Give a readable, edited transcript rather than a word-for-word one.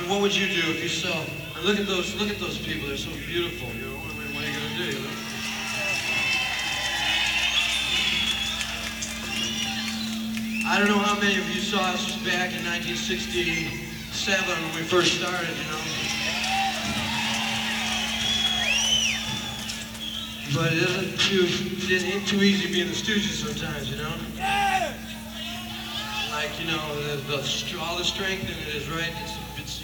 what would you do if you saw? Look at those people. They're so beautiful. You know, what are you gonna do? You know? I don't know how many of you saw us back in 1967 when we first started. You know. But it ain't too easy being the Stooges sometimes, you know? Yeah! Like, you know, all the strength in it is right.